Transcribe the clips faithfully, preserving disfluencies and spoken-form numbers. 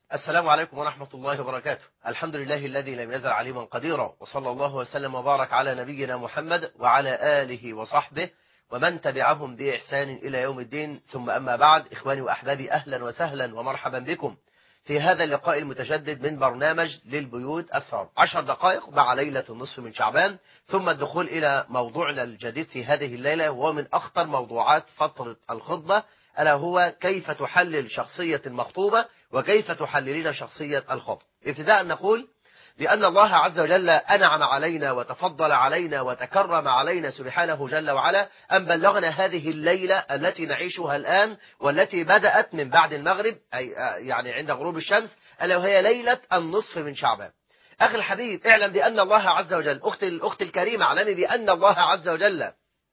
السلام عليكم ورحمة الله وبركاته. الحمد لله الذي لم يزل عليما قديرا، وصلى الله وسلم وبارك على نبينا محمد وعلى آله وصحبه ومن تبعهم بإحسان إلى يوم الدين. ثم أما بعد، إخواني وأحبابي، أهلا وسهلا ومرحبا بكم في هذا اللقاء المتجدد من برنامج للبيوت أسرار. عشر دقائق مع ليلة النصف من شعبان، ثم الدخول إلى موضوعنا الجديد في هذه الليلة، وهو من أخطر موضوعات فترة الخطبة، ألا هو كيف تحلل شخصية المخطوبة وكيف تحللين شخصية الخطب. ابتداء نقول بأن الله عز وجل أنعم علينا وتفضل علينا وتكرم علينا سبحانه جل وعلا أن بلغنا هذه الليلة التي نعيشها الآن، والتي بدأت من بعد المغرب، أي يعني عند غروب الشمس، ألا وهي ليلة النصف من شعبان. أخي الحبيب، اعلم بأن الله عز وجل، أختي الأخت الكريمة، اعلمي بأن الله عز وجل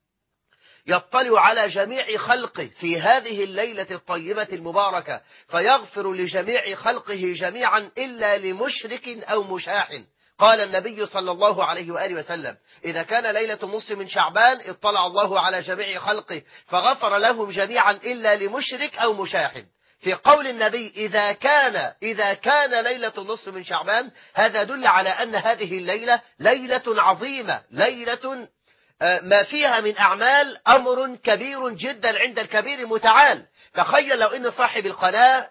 يطلع على جميع خلقه في هذه الليلة الطيبة المباركة، فيغفر لجميع خلقه جميعا إلا لمشرك أو مشاح. قال النبي صلى الله عليه وآله وسلم: إذا كان ليلة النصف من شعبان اطلع الله على جميع خلقه فغفر لهم جميعا إلا لمشرك أو مشاح. في قول النبي إذا كان إذا كان ليلة النصف من شعبان، هذا دل على أن هذه الليلة ليلة عظيمة، ليلة ما فيها من أعمال أمر كبير جدا عند الكبير المتعال. تخيل لو أن صاحب القناة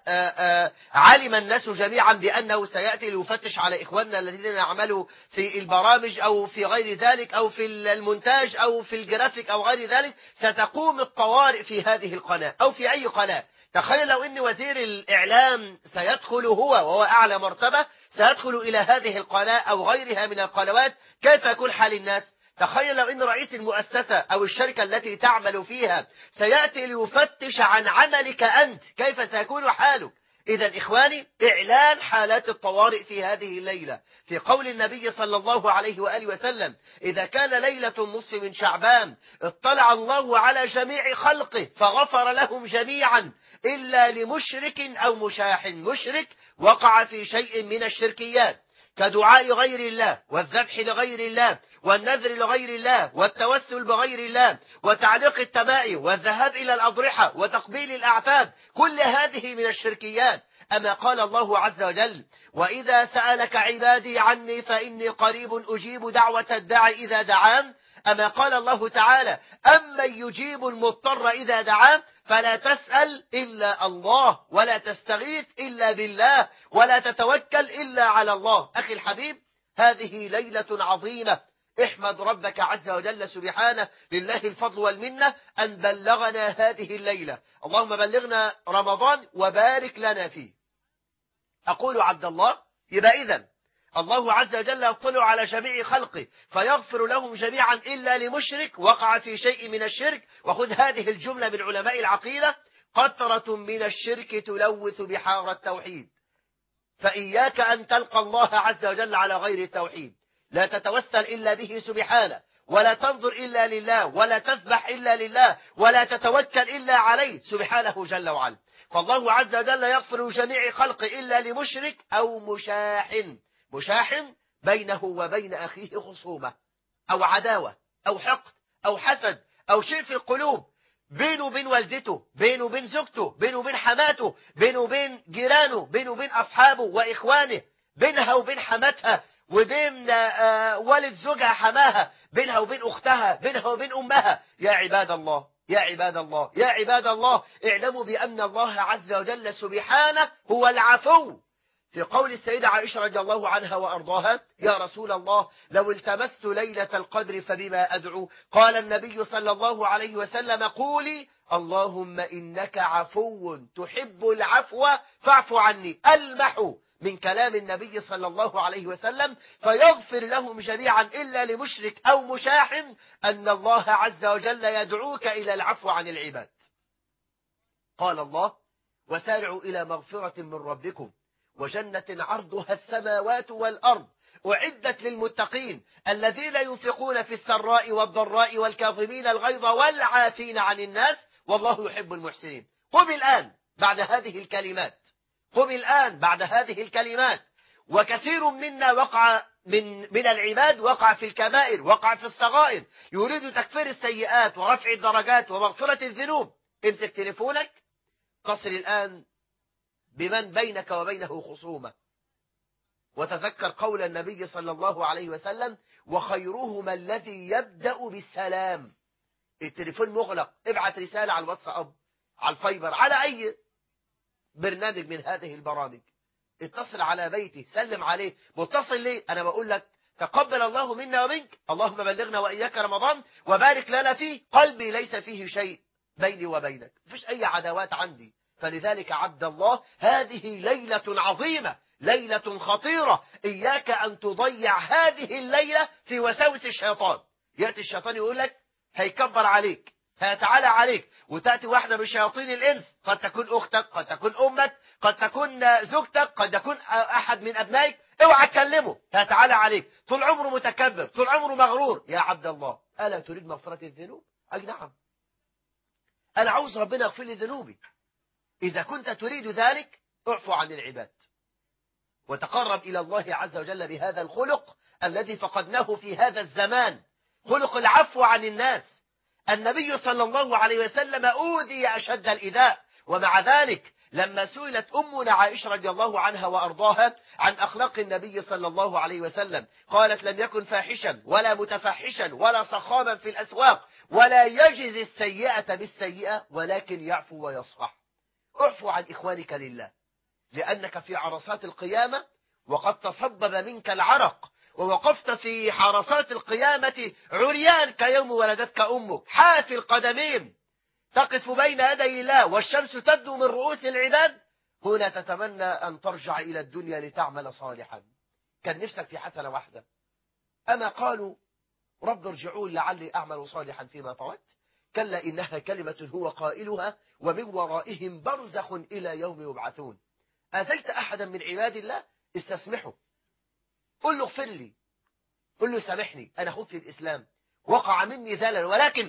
علم الناس جميعا بأنه سيأتي ليفتش على إخواننا الذين يعملوا في البرامج أو في غير ذلك أو في المونتاج أو في الجرافيك أو غير ذلك، ستقوم الطوارئ في هذه القناة أو في أي قناة. تخيل لو أن وزير الإعلام سيدخل هو وهو أعلى مرتبة، سيدخل إلى هذه القناة أو غيرها من القنوات، كيف يكون حال الناس؟ تخيل لو أن رئيس المؤسسة أو الشركة التي تعمل فيها سيأتي ليفتش عن عملك أنت، كيف سيكون حالك؟ إذا إخواني، إعلان حالات الطوارئ في هذه الليلة. في قول النبي صلى الله عليه وآله وسلم: إذا كان ليلة النصف من شعبان اطلع الله على جميع خلقه فغفر لهم جميعا إلا لمشرك أو مشاح. مشرك وقع في شيء من الشركيات كدعاء غير الله والذبح لغير الله والنذر لغير الله والتوسل بغير الله وتعليق التمائم والذهاب إلى الأضرحة وتقبيل الأعتاب، كل هذه من الشركيات. أما قال الله عز وجل: وإذا سألك عبادي عني فإني قريب أجيب دعوة الداعي إذا دعان. أما قال الله تعالى: أمن يجيب المضطر إذا دعاه. فلا تسأل إلا الله، ولا تستغيث إلا بالله، ولا تتوكل إلا على الله. أخي الحبيب، هذه ليلة عظيمة. احمد ربك عز وجل سبحانه، لله الفضل والمنة أن بلغنا هذه الليلة. اللهم بلغنا رمضان وبارك لنا فيه. أقول عبد الله، يبقى إذن الله عز وجل يطلع على جميع خلقه فيغفر لهم جميعا إلا لمشرك وقع في شيء من الشرك. وخذ هذه الجملة من علماء العقيدة: قطرة من الشرك تلوث بحار التوحيد. فإياك أن تلقى الله عز وجل على غير التوحيد، لا تتوسل إلا به سبحانه، ولا تنظر إلا لله، ولا تذبح إلا لله، ولا تتوكل إلا عليه سبحانه جل وعلا. فالله عز وجل يغفر جميع خلقه إلا لمشرك أو مشاح. مشاح بينه وبين أخيه خصومة أو عداوة أو حقد أو حسد أو شيء في القلوب، بينه وبين والدته، بينه وبين زوجته، بينه وبين حماته، بينه وبين جيرانه، بينه وبين أصحابه وإخوانه، بينها وبين حماتها، وبين والد زوجها حماها، بينها وبين أختها، بينها وبين أمها. يا عباد الله، يا عباد الله، يا عباد الله، اعلموا بأن الله عز وجل سبحانه هو العفو. في قول السيدة عائشة رضي الله عنها وأرضاها: يا رسول الله، لو التمست ليلة القدر فبما أدعو؟ قال النبي صلى الله عليه وسلم: قولي اللهم إنك عفو تحب العفو فاعف عني. ألمح من كلام النبي صلى الله عليه وسلم فيغفر لهم جميعا إلا لمشرك أو مشاح أن الله عز وجل يدعوك إلى العفو عن العباد. قال الله: وسارعوا إلى مغفرة من ربكم وجنة عرضها السماوات والأرض أعدت للمتقين الذين ينفقون في السراء والضراء والكاظمين الغيظ والعافين عن الناس والله يحب المحسنين. قم الآن بعد هذه الكلمات، قم الآن بعد هذه الكلمات. وكثير منا وقع من من العباد وقع في الكبائر، وقع في الصغائر، يريد تكفير السيئات ورفع الدرجات ومغفرة الذنوب. امسك تليفونك، اتصل الآن بمن بينك وبينه خصومة. وتذكر قول النبي صلى الله عليه وسلم: وخيرهما الذي يبدأ بالسلام. التليفون مغلق، ابعت رسالة على الواتساب، على الفايبر، على أي برنامج من هذه البرامج، اتصل على بيتي، سلم عليه. متصل ليه؟ أنا بقول لك تقبل الله منا ومنك، اللهم بلغنا وإياك رمضان وبارك لنا فيه. قلبي ليس فيه شيء بيني وبينك، مفيش أي عداوات عندي. فلذلك عبد الله، هذه ليلة عظيمة، ليلة خطيرة، إياك أن تضيع هذه الليلة في وساوس الشيطان. يأتي الشيطان يقول لك هيكبر عليك، هيتعالى عليك، وتأتي واحدة من شياطين الإنس، قد تكون أختك، قد تكون أمك، قد تكون زوجتك، قد يكون أحد من أبنائك، اوعى تكلمه، هيتعالى عليك. طول عمره متكبر، طول عمره مغرور. يا عبد الله، ألا تريد مغفرة الذنوب؟ أي نعم، أنا عاوز ربنا يغفر لي ذنوبي. إذا كنت تريد ذلك اعفو عن العباد وتقرب إلى الله عز وجل بهذا الخلق الذي فقدناه في هذا الزمان، خلق العفو عن الناس. النبي صلى الله عليه وسلم أوذي أشد الإيذاء، ومع ذلك لما سئلت أمنا عائشة رضي الله عنها وأرضاها عن أخلاق النبي صلى الله عليه وسلم، قالت: لم يكن فاحشا ولا متفحشا ولا صخابا في الأسواق ولا يجزي السيئة بالسيئة ولكن يعفو ويصفح. اعفو عن إخوانك لله، لأنك في عرصات القيامة وقد تصبب منك العرق، ووقفت في حرصات القيامة عريان كيوم ولدتك أمك، حافي القدمين، تقف بين يدي الله والشمس تبدو من رؤوس العباد. هنا تتمنى أن ترجع إلى الدنيا لتعمل صالحا. كان نفسك في حسنة واحدة، أما قالوا: رب ارجعون لعلي أعمل صالحا فيما تركت، كلا إنها كلمة هو قائلها ومن ورائهم برزخ إلى يوم يبعثون. أتيت أحدا من عباد الله، استسمحه، قل له اغفر لي، قل له سامحني، أنا أخوك في الإسلام، وقع مني ذلل، ولكن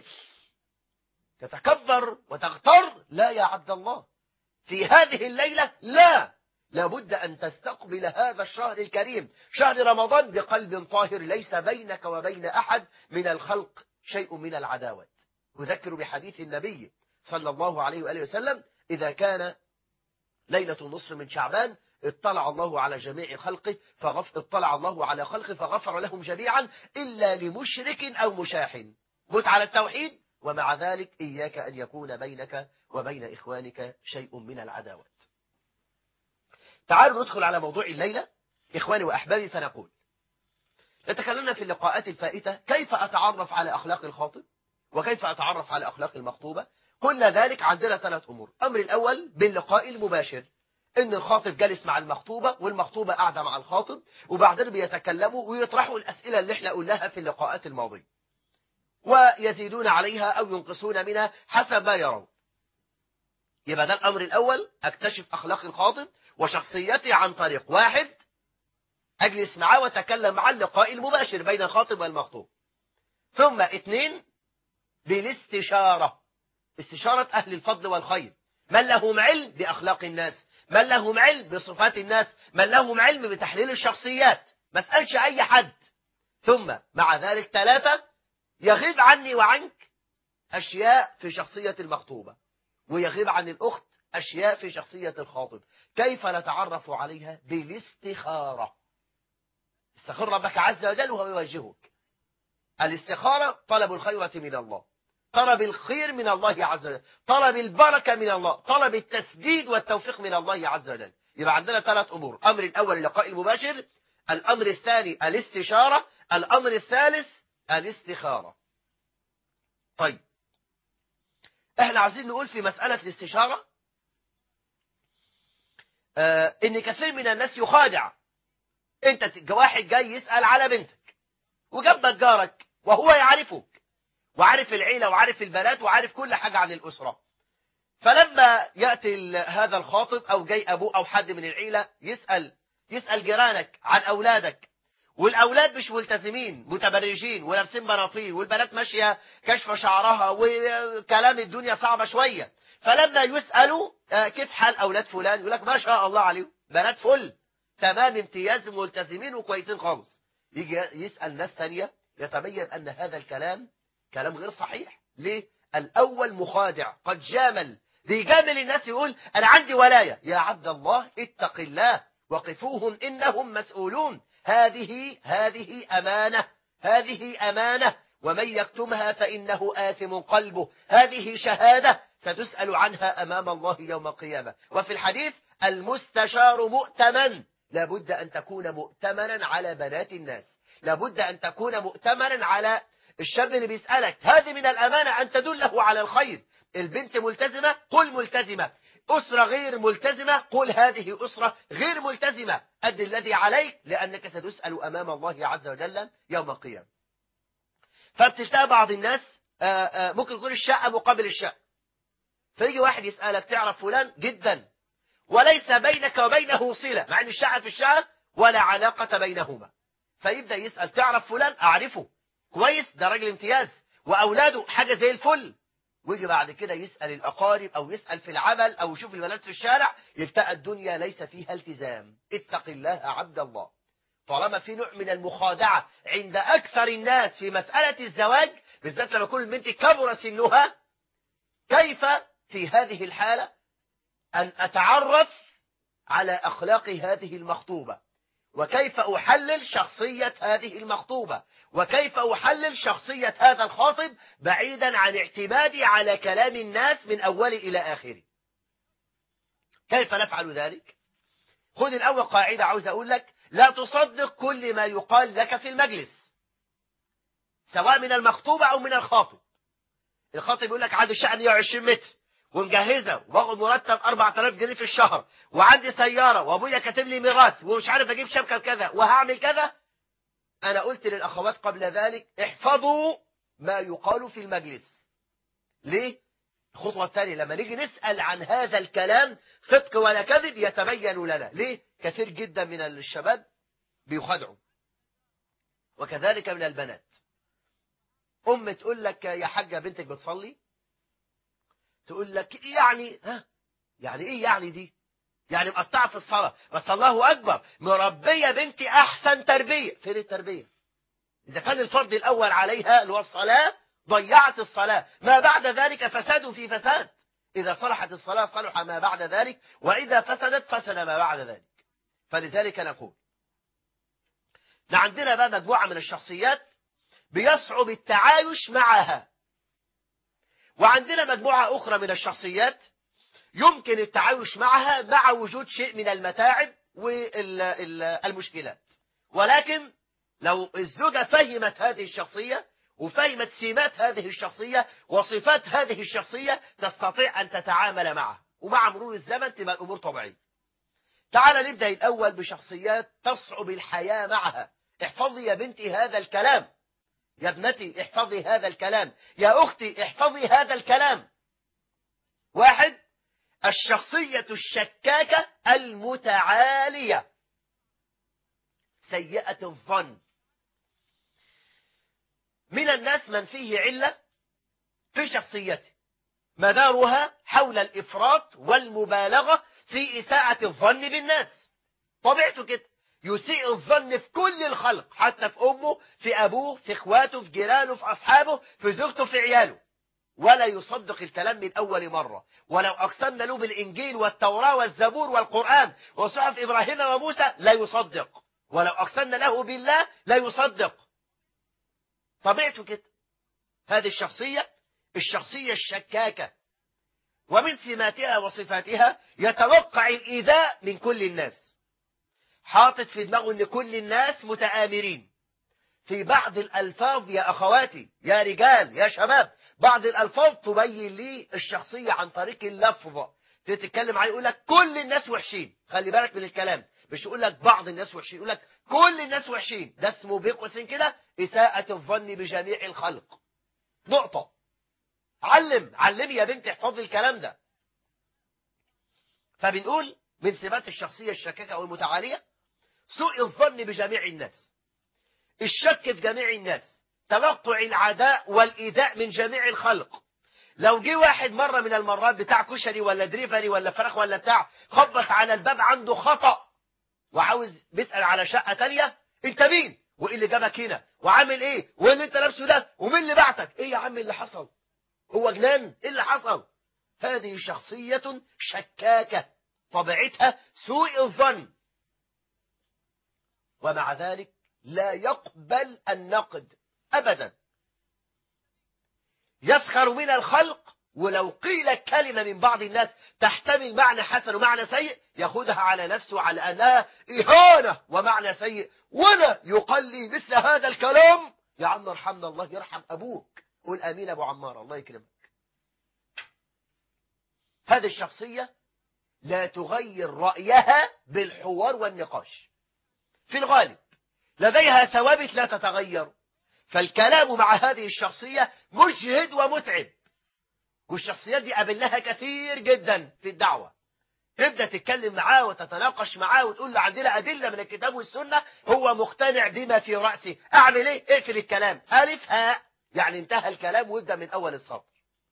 تتكبر وتغتر. لا يا عبد الله، في هذه الليلة لا، لابد أن تستقبل هذا الشهر الكريم، شهر رمضان، بقلب طاهر ليس بينك وبين أحد من الخلق شيء من العداوة. أذكر بحديث النبي صلى الله عليه وآله وسلم: إذا كان ليلة النصف من شعبان اطلع الله على جميع خلقه فغف... اطلع الله على خلقه فغفر لهم جميعا إلا لمشرك أو مشاحن. مت على التوحيد، ومع ذلك إياك أن يكون بينك وبين إخوانك شيء من العداوة. تعالوا ندخل على موضوع الليلة إخواني وأحبابي، فنقول: تكلمنا في اللقاءات الفائتة كيف أتعرف على أخلاق الخاطب وكيف أتعرف على أخلاق المخطوبة. قلنا ذلك عندنا ثلاث أمور. أمر الأول باللقاء المباشر، إن الخاطب جالس مع المخطوبة والمخطوبة قاعدة مع الخاطب، وبعدين بيتكلموا ويطرحوا الأسئلة اللي احنا قلناها في اللقاءات الماضية، ويزيدون عليها أو ينقصون منها حسب ما يرون. يبقى ده الأمر الأول، أكتشف أخلاق الخاطب وشخصيتي عن طريق: واحد، أجلس معاه وأتكلم مع اللقاء المباشر بين الخاطب والمخطوب. ثم اثنين، بالاستشارة، استشارة أهل الفضل والخير، من لهم علم بأخلاق الناس، من لهم علم بصفات الناس، من لهم علم بتحليل الشخصيات، ما اسألش أي حد. ثم مع ذلك ثلاثة، يغيب عني وعنك أشياء في شخصية المخطوبة، ويغيب عن الأخت أشياء في شخصية الخاطب. كيف نتعرف عليها؟ بالاستخارة. استخر ربك عز وجل وهو يوجهك. الاستخارة طلب الخيرة من الله، طلب الخير من الله عز وجل، طلب البركة من الله، طلب التسديد والتوفيق من الله عز وجل. يبقى عندنا ثلاث أمور: أمر الأول اللقاء المباشر، الأمر الثاني الاستشارة، الأمر الثالث الاستخارة. طيب، احنا عايزين نقول في مسألة الاستشارة آه ان كثير من الناس يخادع. انت واحد جاي يسأل على بنتك وجنبك جارك وهو يعرفك وعارف العيلة وعارف البنات وعارف كل حاجة عن الأسرة، فلما يأتي هذا الخاطب أو جاي أبوه أو حد من العيلة يسأل يسأل جيرانك عن أولادك، والأولاد مش ملتزمين، متبرجين ولابسين بناطيل، والبنات ماشية كشف شعرها وكلام الدنيا صعبة شوية، فلما يسألوا كيف حال أولاد فلان يقول لك ما شاء الله عليهم بنات فل تمام امتياز ملتزمين وكويسين خالص. يجي يسأل ناس تانية يتبين أن هذا الكلام كلام غير صحيح. ليه؟ الأول مخادع، قد جامل بيجامل الناس يقول أنا عندي ولاية. يا عبد الله اتق الله وقفوهم إنهم مسؤولون. هذه هذه أمانة، هذه أمانة، ومن يكتمها فإنه آثم قلبه. هذه شهادة ستسأل عنها أمام الله يوم القيامة. وفي الحديث المستشار مؤتمن، لابد أن تكون مؤتمنا على بنات الناس، لابد أن تكون مؤتمنا على الشاب اللي بيسألك. هذه من الأمانة أن تدله على الخير. البنت ملتزمة قل ملتزمة، أسرة غير ملتزمة قل هذه أسرة غير ملتزمة. أد الذي عليك لأنك ستسأل أمام الله عز وجل يوم القيامة. فبتلتقى بعض الناس آآ آآ ممكن يكون الشقة مقابل الشقة، فيجي واحد يسألك تعرف فلان؟ جدا، وليس بينك وبينه صلة، مع أن الشقة في الشقة ولا علاقة بينهما. فيبدأ يسأل تعرف فلان؟ أعرفه كويس، ده راجل امتياز وأولاده حاجة زي الفل. ويجي بعد كده يسأل الأقارب أو يسأل في العمل أو يشوف البنات في الشارع، يلتقى الدنيا ليس فيها التزام. اتق الله عبد الله. طالما في نوع من المخادعة عند أكثر الناس في مسألة الزواج، بالذات لما يكون البنت كبر سنها، كيف في هذه الحالة أن أتعرف على أخلاق هذه المخطوبة، وكيف أحلل شخصية هذه المخطوبة، وكيف أحلل شخصية هذا الخاطب بعيدا عن اعتمادي على كلام الناس من أول إلى آخره. كيف نفعل ذلك؟ خذ الأول قاعدة عاوز أقول لك: لا تصدق كل ما يقال لك في المجلس، سواء من المخطوبة أو من الخاطب. الخاطب يقول لك عندي شقة مئة وعشرين متر ومجهزة وباخد مرتب أربعة آلاف جنيه في الشهر وعندي سيارة وابويا كاتب لي ميراث ومش عارف اجيب شبكة كذا وهعمل كذا. انا قلت للاخوات قبل ذلك: احفظوا ما يقال في المجلس. ليه؟ الخطوة الثانية لما نيجي نسأل عن هذا الكلام صدق ولا كذب يتبين لنا. ليه؟ كثير جدا من الشباب بيخدعوا، وكذلك من البنات. ام تقول لك يا حاجة بنتك بتصلي، تقول لك إيه يعني؟ ها يعني ايه يعني دي؟ يعني مقطعه في الصلاه، بس الله اكبر مربيه بنتي احسن تربيه. فين التربيه؟ اذا كان الفرض الاول عليها اللي هو الصلاه ضيعت الصلاه، ما بعد ذلك فساد في فساد. اذا صلحت الصلاه صلح ما بعد ذلك، واذا فسدت فسد ما بعد ذلك. فلذلك نقول عندنا بقى مجموعه من الشخصيات بيصعب التعايش معها، وعندنا مجموعه اخرى من الشخصيات يمكن التعايش معها مع وجود شيء من المتاعب والمشكلات. ولكن لو الزوجة فهمت هذه الشخصية وفهمت سمات هذه الشخصية وصفات هذه الشخصية تستطيع أن تتعامل معها، ومع مرور الزمن تبقى الأمور طبيعية. تعال نبدأ الأول بشخصيات تصعب الحياة معها. احفظي يا بنتي هذا الكلام، يا ابنتي احفظي هذا الكلام، يا أختي احفظي هذا الكلام. واحد: الشخصية الشكاكة المتعالية سيئة الظن. من الناس من فيه علة في شخصيته مدارها حول الإفراط والمبالغة في إساءة الظن بالناس. طبيعته كده يسيء الظن في كل الخلق، حتى في أمه، في أبوه، في إخواته، في جيرانه، في أصحابه، في زوجته، في عياله، ولا يصدق الكلام من أول مرة. ولو أقسمنا له بالإنجيل والتوراة والزبور والقرآن وصحف إبراهيم وموسى لا يصدق، ولو أقسمنا له بالله لا يصدق. طبيعته كده. هذه الشخصية الشخصية الشكاكة، ومن سماتها وصفاتها يتوقع الإيذاء من كل الناس، حاطط في دماغه أن كل الناس متآمرين. في بعض الألفاظ يا أخواتي يا رجال يا شباب، بعض الألفاظ تبين لي الشخصية عن طريق اللفظ. تتكلم عليه يقول لك كل الناس وحشين، خلي بالك من الكلام، مش يقول لك بعض الناس وحشين، يقول لك كل الناس وحشين. ده اسمه بين قوسين كده إساءة الظن بجميع الخلق. نقطة. علم علمي يا بنت احفظي الكلام ده. فبنقول من صفات الشخصية الشكاكة أو المتعالية سوء الظن بجميع الناس، الشك في جميع الناس، توقع العداء والإيذاء من جميع الخلق. لو جه واحد مرة من المرات بتاع كشري ولا دريفري ولا فراخ ولا بتاع خبط على الباب عنده خطأ وعاوز بيسأل على شقة تانية، انت مين؟ وايه اللي جابك هنا؟ وعامل ايه؟ وايه اللي انت لابسه ده؟ ومين اللي بعتك؟ ايه يا عم اللي حصل؟ هو جنان؟ ايه اللي حصل؟ هذه شخصية شكاكة طبيعتها سوء الظن، ومع ذلك لا يقبل النقد أبدا، يسخر من الخلق، ولو قيل كلمة من بعض الناس تحتمل معنى حسن ومعنى سيء يأخذها على نفسه على أنها إهانة ومعنى سيء، ولا يقال لي مثل هذا الكلام. يا عم ارحمنا، الله يرحم أبوك، قول آمين أبو عمار الله يكرمك. هذه الشخصية لا تغير رأيها بالحوار والنقاش، في الغالب لديها ثوابت لا تتغير، فالكلام مع هذه الشخصية مجهد ومتعب. والشخصيات دي قابلناها كثير جدا في الدعوة، تبدأ تتكلم معاه وتتناقش معاه وتقول له عندنا أدلة من الكتاب والسنة، هو مقتنع بما في رأسه، أعمل إيه؟ اقفل الكلام، ألف هاء، يعني انتهى الكلام وابدأ من أول السطر.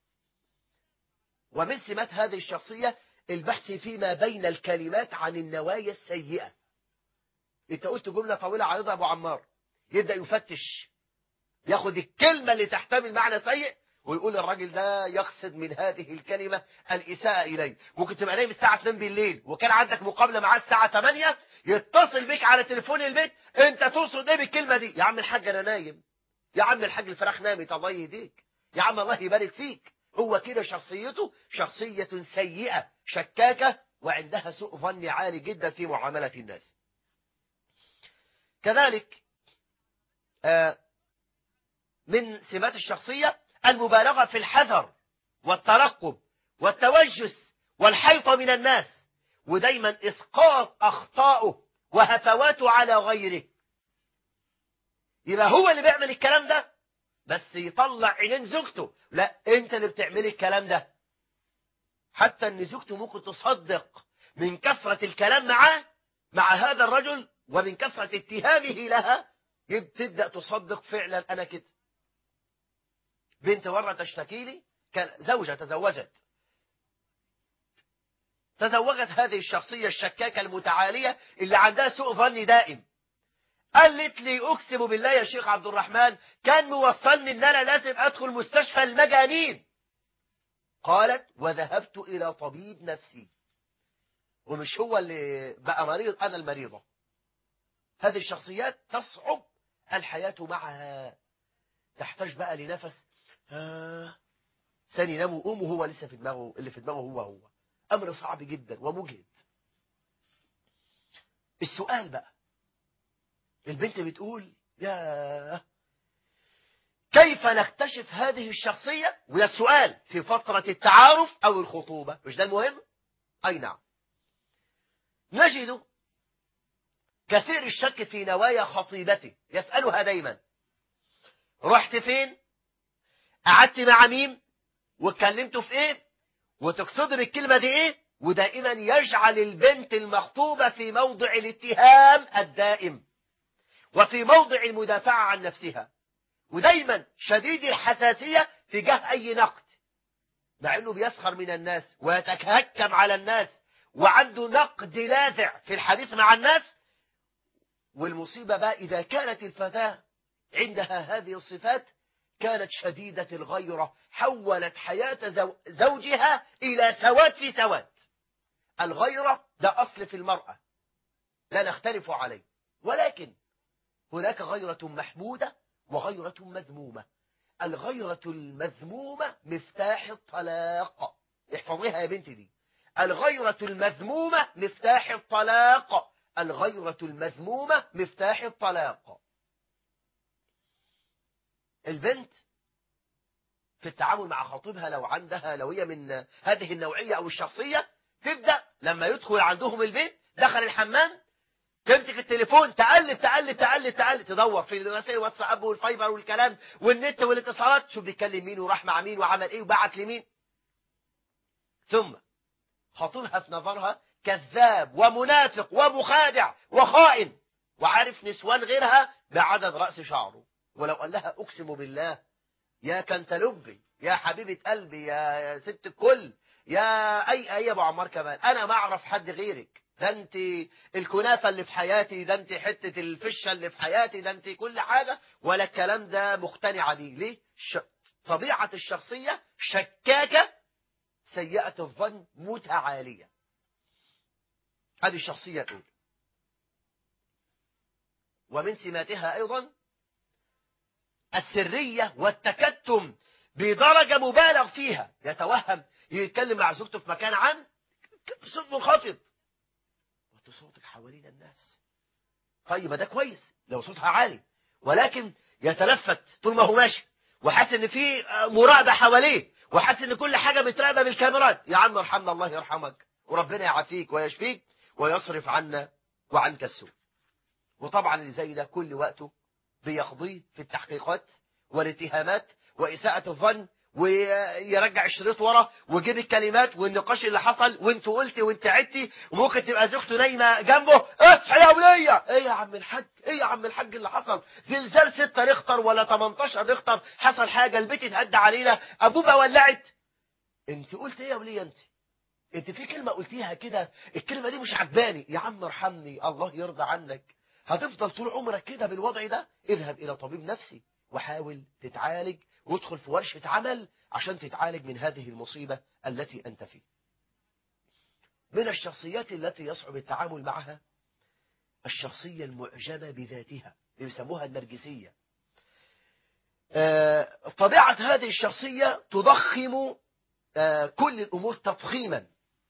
ومن سمات هذه الشخصية البحث فيما بين الكلمات عن النوايا السيئة. انت قلت جملة طويلة عريضة أبو عمار، يبدأ يفتش، ياخد الكلمة اللي تحتمل معنى سيء ويقول الراجل ده يقصد من هذه الكلمة الإساءة إليه. ممكن تبقى نايم الساعة اتنين بالليل وكان عندك مقابلة معاه الساعة تمانية، يتصل بك على تليفون البيت، انت تقصد ايه بالكلمة دي؟ يا عم الحاج انا نايم، يا عم الحاج الفراخ نامت الله يهديك، يا عم الله يبارك فيك. هو كده شخصيته شخصية سيئة شكاكة وعندها سوء ظن عالي جدا في معاملة الناس. كذلك آه من سمات الشخصية المبالغة في الحذر والترقب والتوجس والحيط من الناس، ودايما إسقاط أخطائه وهفواته على غيره. يبقى هو اللي بيعمل الكلام ده بس يطلع عينين زوجته، لا انت اللي بتعمل الكلام ده. حتى ان زوجته ممكن تصدق من كثرة الكلام معاه مع هذا الرجل ومن كثرة اتهامه لها، تبدأ تصدق فعلا أنا كده. بنت مرة تشتكي لي، كان زوجة تزوجت تزوجت هذه الشخصية الشكاكة المتعالية اللي عندها سوء ظن دائم. قالت لي أقسم بالله يا شيخ عبد الرحمن كان موصلني ان انا لازم ادخل مستشفى المجانين. قالت وذهبت الى طبيب نفسي، ومش هو اللي بقى مريض، انا المريضة. هذه الشخصيات تصعب الحياة معها، تحتاج بقى لنفس، آه ثاني ينام وقوم وهو لسه في دماغه، اللي في دماغه هو هو امر صعب جدا ومجهد. السؤال بقى، البنت بتقول يا كيف نكتشف هذه الشخصية؟ وده السؤال في فترة التعارف أو الخطوبة، مش ده المهم؟ أي نعم. نجد كثير الشك في نوايا خطيبته، يسألها دايما رحت فين؟ قعدت مع مين؟ واتكلمتوا في ايه؟ وتقصد بالكلمة دي ايه؟ ودائما يجعل البنت المخطوبة في موضع الاتهام الدائم وفي موضع المدافعة عن نفسها، ودايما شديد الحساسية تجاه أي نقد، مع أنه بيسخر من الناس ويتهكم على الناس وعنده نقد لاذع في الحديث مع الناس. والمصيبة بقى إذا كانت الفتاة عندها هذه الصفات كانت شديدة الغيرة، حولت حياة زوجها إلى سواد في سواد. الغيرة ده أصل في المرأة لا نختلف عليه، ولكن هناك غيرة محمودة وغيرة مذمومة. الغيرة المذمومة مفتاح الطلاق، احفظيها يا بنتي دي، الغيرة المذمومة مفتاح الطلاق، الغيرة المذمومة مفتاح الطلاق. البنت في التعامل مع خطيبها لو عندها لو هي من هذه النوعية أو الشخصية، تبدأ لما يدخل عندهم البيت دخل الحمام تمسك التليفون تقلب تقلب تقلب تقلب تدور في رسائل الواتساب والفايبر والكلام والنت والاتصالات، شوف بيتكلم مين وراح مع مين وعمل ايه وبعت لمين. ثم خطيبها في نظرها كذاب ومنافق ومخادع وخائن، وعارف نسوان غيرها بعدد رأس شعره. ولو قال لها أقسم بالله يا كنتلبي يا حبيبة قلبي يا ست الكل يا أي أي أبو عمار كمان، أنا ما أعرف حد غيرك، ده أنت الكنافة اللي في حياتي، ده أنت حتة الفشة اللي في حياتي، ده أنت كل حاجة، ولا الكلام ده مقتنعة بيه. ليه؟ ش... طبيعة الشخصية شكاكة سيئة الظن متعالية. هذه الشخصية الأولى. ومن سماتها أيضا السرية والتكتم بدرجة مبالغ فيها. يتوهم يتكلم مع زوجته في مكان عام بصوت منخفض، وانت صوتك حوالين الناس. طيب ده كويس لو صوتها عالي، ولكن يتلفت طول ما هو ماشي وحاسس ان في مراقبة حواليه، وحاسس ان كل حاجة متراقبة بالكاميرات. يا عم ارحمنا، الله يرحمك، وربنا يعافيك ويشفيك ويصرف عنا وعنك السوء. وطبعا اللي زي ده كل وقته بيقضيه في التحقيقات والاتهامات وإساءة الظن، ويرجع الشريط ورا ويجيب الكلمات والنقاش اللي حصل، وانت قلتي وانت عدتي، وممكن تبقى زوجته نايمه جنبه. اصحى يا وليه، ايه يا عم الحاج، ايه يا عم الحاج اللي حصل؟ زلزال ستة ريختر ولا تمنتاشر ريختر، حصل حاجه، البيت اتهدى علينا، ابوبه ولعت. انت قلت ايه يا وليه؟ انت انت في كلمه قلتيها كده، الكلمه دي مش عجباني. يا عم ارحمني، الله يرضى عنك. هتفضل طول عمرك كده بالوضع ده؟ اذهب الى طبيب نفسي وحاول تتعالج، وادخل في ورشة عمل عشان تتعالج من هذه المصيبة التي أنت فيه. من الشخصيات التي يصعب التعامل معها الشخصية المعجبة بذاتها، اللي بيسموها النرجسية. آه، طبيعة هذه الشخصية تضخم آه، كل الأمور تضخيما.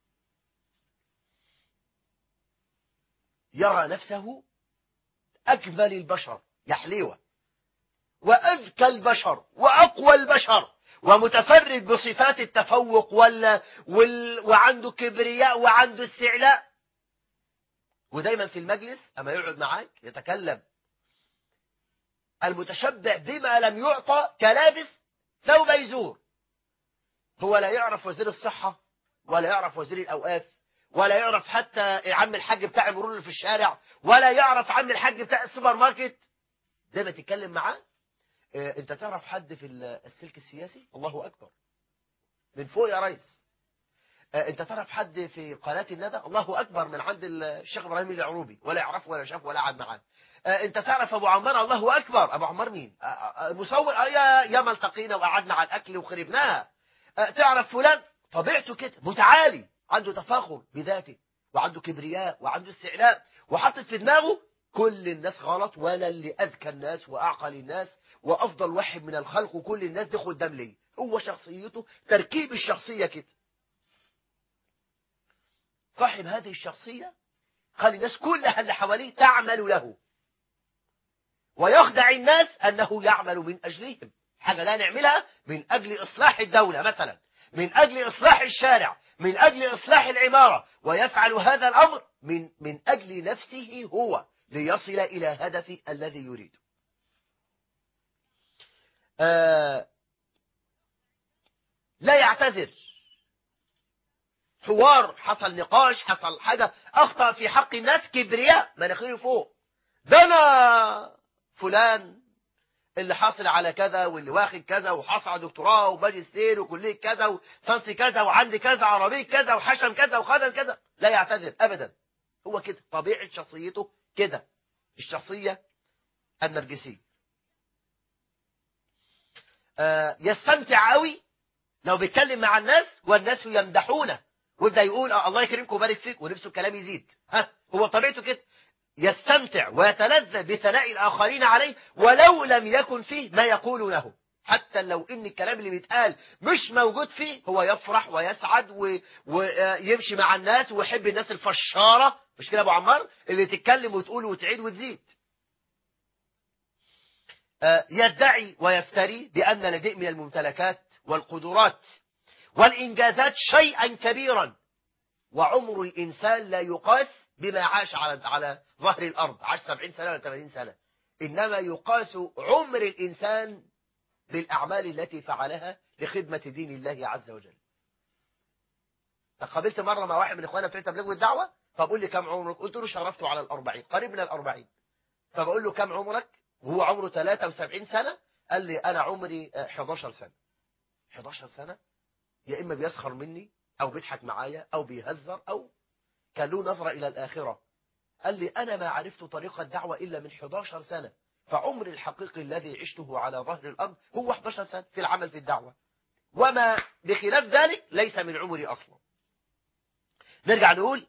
يرى نفسه أجمل البشر، يا حليوة، وأذكى البشر وأقوى البشر، ومتفرد بصفات التفوق وال... وال... وعنده كبرياء وعنده استعلاء. ودايما في المجلس أما يقعد معاك يتكلم المتشبع بما لم يعطى كلابس ثوب يزور. هو لا يعرف وزير الصحة، ولا يعرف وزير الأوقاف، ولا يعرف حتى عم الحاج بتاع المرور اللي في الشارع، ولا يعرف عم الحاج بتاع السوبر ماركت. زي ما تتكلم معاه، انت تعرف حد في السلك السياسي؟ الله اكبر، من فوق يا ريس. انت تعرف حد في قناة الندى؟ الله اكبر، من عند الشيخ ابراهيم العروبي، ولا يعرفه ولا شافه ولا قعد معاه. انت تعرف ابو عمار؟ الله اكبر. ابو عمار مين؟ مصور. يا يا ما التقينا وقعدنا على الاكل وخربناها. تعرف فلان؟ طبيعته كده متعالي، عنده تفاخر بذاته، وعنده كبرياء، وعنده استعلاء، وحاطط في دماغه كل الناس غلط، وانا اللي اذكى الناس واعقل الناس وافضل واحد من الخلق، وكل الناس دي خدام لي. هو شخصيته تركيب الشخصية كده. صاحب هذه الشخصية خلي الناس كلها اللي حواليه تعمل له، ويخدع الناس أنه يعمل من أجلهم. حاجة لا نعملها من أجل إصلاح الدولة مثلا، من أجل إصلاح الشارع، من أجل إصلاح العمارة، ويفعل هذا الأمر من من أجل نفسه هو، ليصل إلى هدفه الذي يريده. آه لا يعتذر. حوار حصل، نقاش حصل، حاجة أخطأ في حق الناس، كبرياء، مناخيره فوق. ده أنا فلان اللي حاصل على كذا، واللي واخد كذا، وحاصل على دكتوراه وماجستير وكلية كذا وصنصي كذا، وعندي كذا، عربية كذا، وحشم كذا، وخدم كذا. لا يعتذر أبدا. هو كده طبيعة شخصيته كده، الشخصية النرجسية. آه يستمتع قوي لو بيتكلم مع الناس والناس يمدحونه، ويبدا يقول آه الله يكرمك ويبارك فيك، ونفسه الكلام يزيد. ها هو طبيعته كده، يستمتع ويتلذذ بثناء الآخرين عليه ولو لم يكن فيه ما يقولونه. حتى لو إن الكلام اللي بيتقال مش موجود فيه، هو يفرح ويسعد ويمشي مع الناس ويحب الناس الفشارة. مش كده أبو عمار؟ اللي تتكلم وتقول وتعيد وتزيد. يدعي ويفتري بأن لديه من الممتلكات والقدرات والإنجازات شيئا كبيرا، وعمر الإنسان لا يقاس بما عاش على على ظهر الأرض، عاش سبعين سنة ولا ثمانين سنة، إنما يقاس عمر الإنسان بالأعمال التي فعلها لخدمة دين الله عز وجل. تقابلت مرة مع واحد من إخواننا بتوع تبليغ الدعوة، فبقول لي كم عمرك؟ قلت له شرفته على الأربعين، قريب من الأربعين. فبقول له كم عمرك؟ وهو عمره ثلاثة وسبعين سنة. قال لي أنا عمري حداشر سنة. حداشر سنة؟ يا إما بيسخر مني أو بيضحك معايا أو بيهزر أو كان له نظرة إلى الآخرة. قال لي أنا ما عرفت طريق الدعوة إلا من حداشر سنة، فعمري الحقيقي الذي عشته على ظهر الأرض هو حداشر سنة في العمل في الدعوة. وما بخلاف ذلك ليس من عمري أصلا. نرجع نقول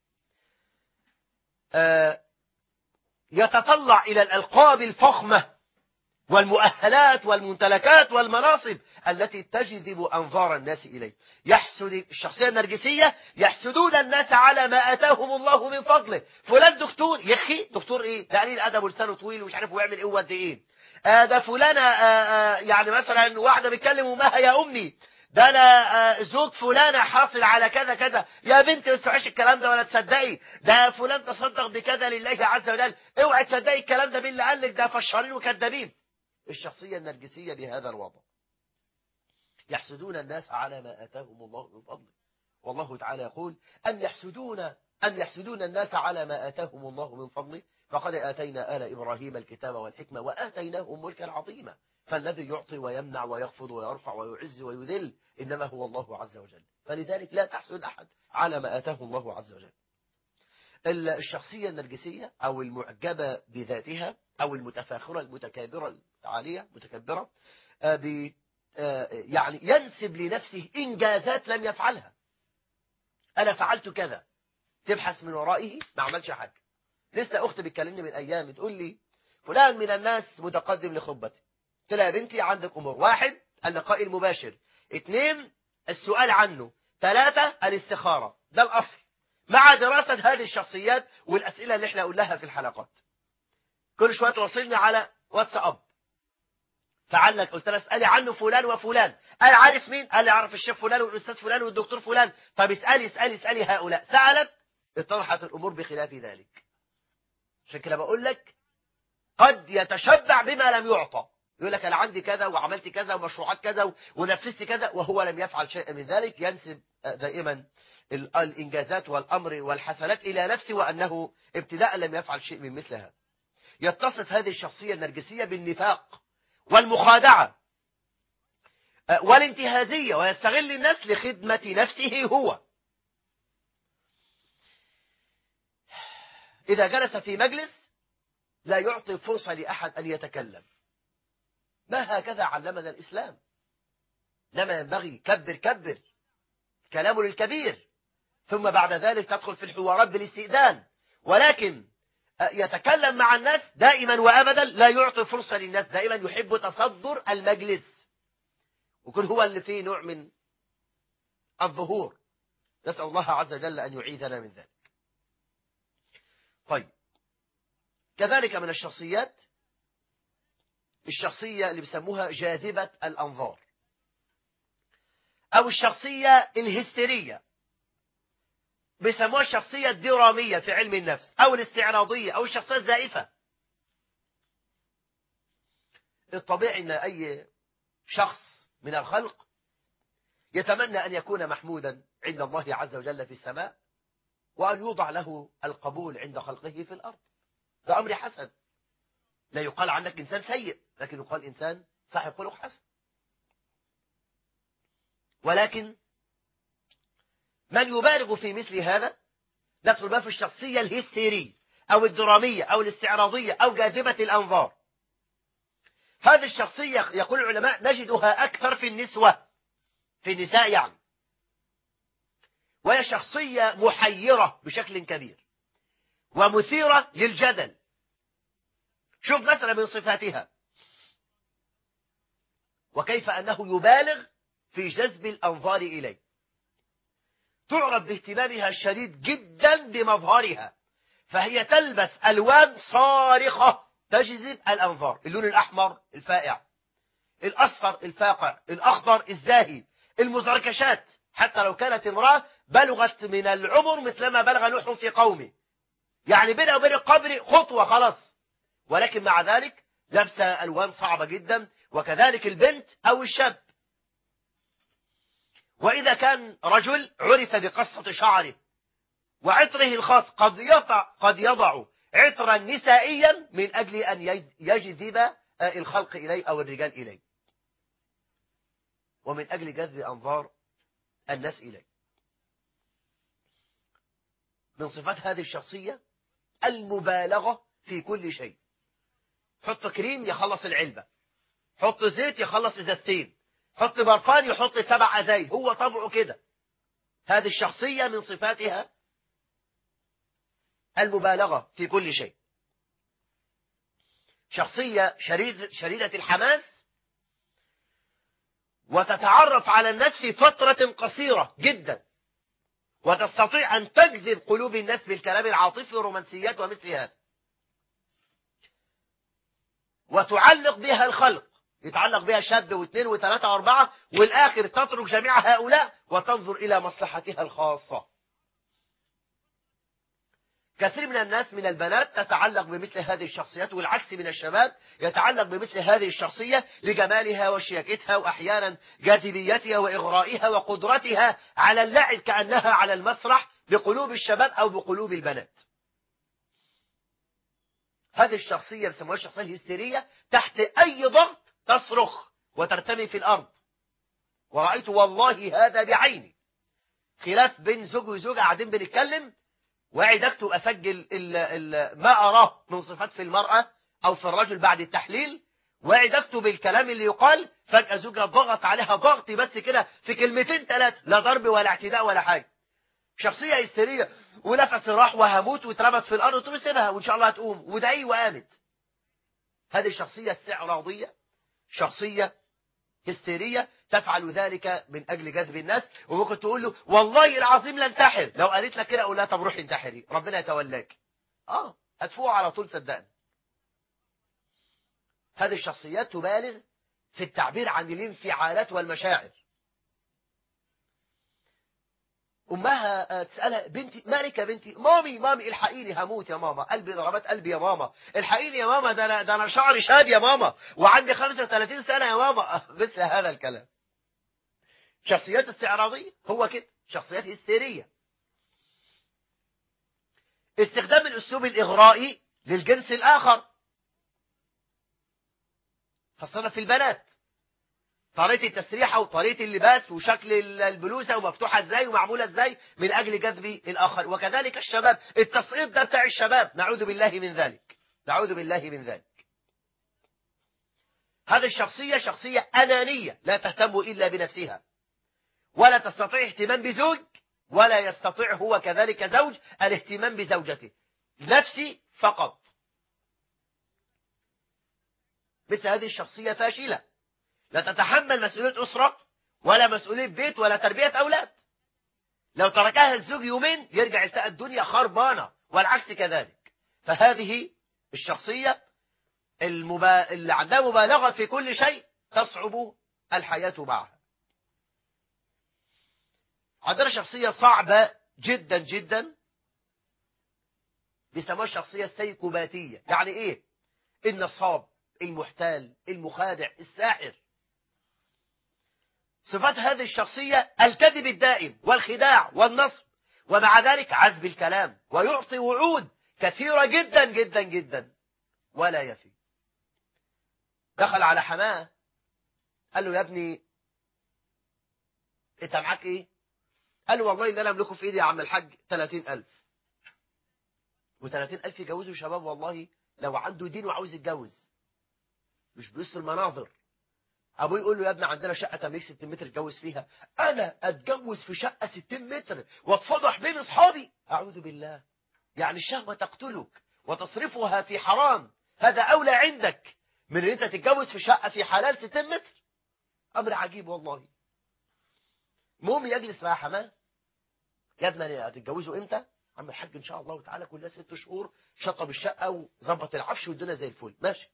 آه يتطلع إلى الألقاب الفخمة والمؤهلات والممتلكات والمناصب التي تجذب أنظار الناس إليه. يحسد الشخصية النرجسية، يحسدون الناس على ما آتاهم الله من فضله. فلان دكتور، يا أخي دكتور إيه؟ ده قليل أدب ولسانه طويل ومش عارف ويعمل إيه وقد إيه. آه ده فلانة آه آه يعني مثلا واحدة بتكلم أمها يا أمي، ده أنا آه زوج فلانة حاصل على كذا كذا. يا بنت ما تسمعيش الكلام ده ولا تصدقي، ده فلان تصدق بكذا لله عز وجل. اوعي تصدقي الكلام ده، مين اللي قال لك؟ ده فشارين وكذابين. الشخصية النرجسية بهذا الوضع يحسدون الناس على ما آتاهم الله من فضله. والله تعالى يقول أم يحسدون أم يحسدون الناس على ما آتاهم الله من فضله فقد آتينا آل إبراهيم الكتاب والحكمة وآتيناهم ملكا عظيما. فالذي يعطي ويمنع ويخفض ويرفع ويعز ويذل إنما هو الله عز وجل. فلذلك لا تحسد أحد على ما آتاه الله عز وجل. الشخصية النرجسية أو المعجبة بذاتها أو المتفاخرة المتكابرة العالية متكبرة يعني ينسب لنفسه إنجازات لم يفعلها. أنا فعلت كذا، تبحث من ورائه ما عملش حاجة. لسه أختي بتكلمني من أيام تقول لي فلان من الناس متقدم لخطبتي. قلت لها يا بنتي عندك أمور: واحد اللقاء المباشر، اثنين السؤال عنه، ثلاثة الاستخارة. ده الأصل مع دراسة هذه الشخصيات والأسئلة اللي احنا قلناها في الحلقات. كل شوية توصلني على واتساب فعلك، قلت لها اسألي عنه فلان وفلان. قال عارف مين؟ قال لي عارف الشيخ فلان والأستاذ فلان والدكتور فلان. طب اسألي اسألي اسألي هؤلاء. سألت اتضحت الأمور بخلاف ذلك. عشان كده بقول لك قد يتشبع بما لم يعطى، يقول لك أنا عندي كذا وعملت كذا ومشروعات كذا ونفذت كذا وهو لم يفعل شيء من ذلك. ينسب دائما الإنجازات والأمر والحسنات إلى نفسه وأنه ابتداء لم يفعل شيء من مثل هذا. يتصف هذه الشخصية النرجسية بالنفاق والمخادعة والانتهازية ويستغل الناس لخدمة نفسه هو. إذا جلس في مجلس لا يعطي فرصة لأحد أن يتكلم. ما هكذا علمنا الإسلام. لما ينبغي كبر كبر، كلامه للكبير، ثم بعد ذلك تدخل في الحوارات بالاستئذان. ولكن يتكلم مع الناس دائما وأبدا لا يعطي فرصة للناس، دائما يحب تصدر المجلس وكل هو اللي فيه نوع من الظهور. نسأل الله عز وجل أن يعيذنا من ذلك. طيب كذلك من الشخصيات الشخصية اللي بيسموها جاذبة الأنظار أو الشخصية الهستيرية، بيسموها الشخصية الدرامية في علم النفس أو الاستعراضية أو الشخصية الزائفة. الطبيعي أن أي شخص من الخلق يتمنى أن يكون محمودا عند الله عز وجل في السماء وأن يوضع له القبول عند خلقه في الأرض. ده أمر حسن، لا يقال عنك إنسان سيء لكن يقال إنسان صاحب خلق حسن. ولكن من يبالغ في مثل هذا ندخل بقى في الشخصية الهستيرية أو الدرامية أو الاستعراضية أو جاذبة الأنظار. هذه الشخصية يقول العلماء نجدها أكثر في النسوة، في النساء يعني، وهي شخصية محيرة بشكل كبير ومثيرة للجدل. شوف مثلا من صفاتها وكيف أنه يبالغ في جذب الأنظار إليه. تعرف باهتمامها الشديد جدا بمظهرها، فهي تلبس ألوان صارخة تجذب الأنظار: اللون الأحمر الفائع، الأصفر الفاقع، الأخضر الزاهي، المزركشات. حتى لو كانت امرأة بلغت من العمر مثلما بلغ نوح في قومه، يعني بينها وبين القبر خطوة خلاص، ولكن مع ذلك لابسة ألوان صعبة جدا. وكذلك البنت أو الشاب. وإذا كان رجل عرف بقصة شعره وعطره الخاص، قد يضع, قد يضع عطرا نسائيا من أجل أن يجذب الخلق إليه أو الرجال إليه ومن أجل جذب أنظار الناس إليه. من صفات هذه الشخصية المبالغة في كل شيء. حط كريم يخلص العلبة، حط زيت يخلص إزازتين، حط برفان يحط سبع أزايد، هو طبعه كده. هذه الشخصية من صفاتها المبالغة في كل شيء. شخصية شريد شديدة الحماس، وتتعرف على الناس في فترة قصيرة جدا، وتستطيع أن تجذب قلوب الناس بالكلام العاطفي والرومانسيات ومثل هذا، وتعلق بها الخلق، يتعلق بها شاب واثنين وثلاثة واربعة، والآخر تترك جميع هؤلاء وتنظر إلى مصلحتها الخاصة. كثير من الناس من البنات تتعلق بمثل هذه الشخصيات، والعكس من الشباب يتعلق بمثل هذه الشخصية لجمالها وشياكتها وأحيانا جاذبيتها وإغرائها وقدرتها على اللعب كأنها على المسرح بقلوب الشباب أو بقلوب البنات. هذه الشخصية يسموها الشخصية الهستيرية، تحت أي ضغط تصرخ وترتمي في الأرض. ورأيت والله هذا بعيني، خلاف بين زوج وزوجة قاعدين بنتكلم، وقاعد اكتب اسجل ال ال ما اراه من صفات في المرأة او في الرجل بعد التحليل، وقاعد اكتب الكلام اللي يقال، فجأة زوجها ضغط عليها ضغط بس كده في كلمتين ثلاثة، لا ضرب ولا اعتداء ولا حاجة. شخصية هستيرية، ونفس راح وهموت واترمت في الارض، تقول سيبها وان شاء الله هتقوم، وده ايه وقامت. هذه الشخصية استعراضية، شخصية هستيرية تفعل ذلك من أجل جذب الناس. وممكن تقول له والله العظيم لا انتحر، لو قالت لك كده أقول لها طب روحي انتحري ربنا يتولاك. آه هتفوق على طول صدقني. هذه الشخصيات تبالغ في التعبير عن الانفعالات والمشاعر. أمها تسألها بنتي مالك يا بنتي؟ مامي مامي الحقيني هموت يا ماما، قلبي ضربات قلبي يا ماما، الحقيني يا ماما، ده أنا ده أنا شعري شاب يا ماما، وعندي خمسة وثلاثين سنة يا ماما. مثل هذا الكلام. شخصيات استعراضية هو كده، شخصيات هستيرية. استخدام الأسلوب الإغرائي للجنس الآخر، خاصة في البنات، طريقة التسريحة وطريقة اللباس وشكل البلوزة ومفتوحة ازاي ومعمولة ازاي من أجل جذب الآخر. وكذلك الشباب، التصعيد ده بتاع الشباب، نعوذ بالله من ذلك، نعوذ بالله من ذلك. هذه الشخصية شخصية أنانية لا تهتم إلا بنفسها، ولا تستطيع اهتمام بزوج، ولا يستطيع هو كذلك زوج الاهتمام بزوجته، نفسي فقط. مثل هذه الشخصية فاشلة، لا تتحمل مسؤولية أسرة ولا مسؤولية بيت ولا تربية أولاد. لو تركها الزوج يومين يرجع يلتقى الدنيا خربانة، والعكس كذلك. فهذه الشخصية المبا... اللي عندها مبالغة في كل شيء تصعب الحياة معها. عندنا شخصية صعبة جدا جدا بيسموها الشخصية السيكوباتية. يعني ايه؟ النصاب، المحتال، المخادع، الساحر. صفات هذه الشخصية الكذب الدائم والخداع والنصب، ومع ذلك عذب الكلام، ويعطي وعود كثيرة جدا جدا جدا ولا يفي. دخل على حماه قال له يا ابني انت معاك ايه؟ قال له والله اللي انا املكه في ايدي يا عم الحاج ثلاثين ألف. وثلاثين ألف يجوزوا شباب والله لو عنده دين وعاوز يتجوز، مش بيصل المناظر. ابوه يقول له يا ابني عندنا شقه تمليك ستين متر اتجوز فيها. انا اتجوز في شقه ستين متر واتفضح بين اصحابي؟ اعوذ بالله. يعني الشهوه تقتلك وتصرفها في حرام، هذا اولى عندك من ان انت تتجوز في شقه في حلال ستين متر. امر عجيب والله. المهم يجلس مع حماه، يا ابني هتتجوزوا امتى؟ عم الحاج ان شاء الله تعالى كلها ست شهور، شطب الشقه وظبط العفش والدنيا زي الفل، ماشي.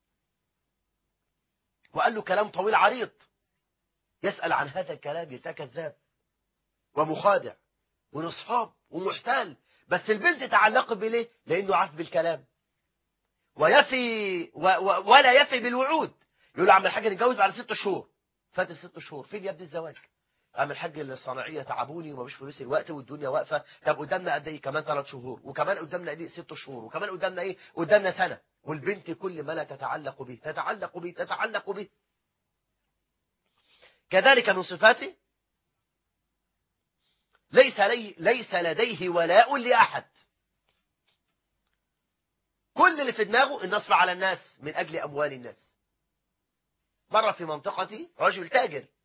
وقال له كلام طويل عريض. يسأل عن هذا الكلام يلتقى كذاب ومخادع ونصاب ومحتال، بس البنت تعلق بليه؟ لانه عاف بالكلام ويفي و و ولا يفي بالوعود. يقول له عم الحاج نتجوز بعد ست شهور. فات الست شهور، فين يا ابني الزواج؟ عم الحاج الصناعيه تعبوني ومفيش فلوس الوقت والدنيا واقفه. طب قدامنا قد ايه؟ كمان ثلاث شهور، وكمان قدامنا ايه؟ ست شهور، وكمان قدامنا ايه؟ قدامنا سنه. والبنت كل ما لا تتعلق به تتعلق به تتعلق به. كذلك من صفاته ليس لي ليس لديه ولاء لأحد. كل اللي في دماغه النصب على الناس من أجل أموال الناس. مرة في منطقتي رجل تاجر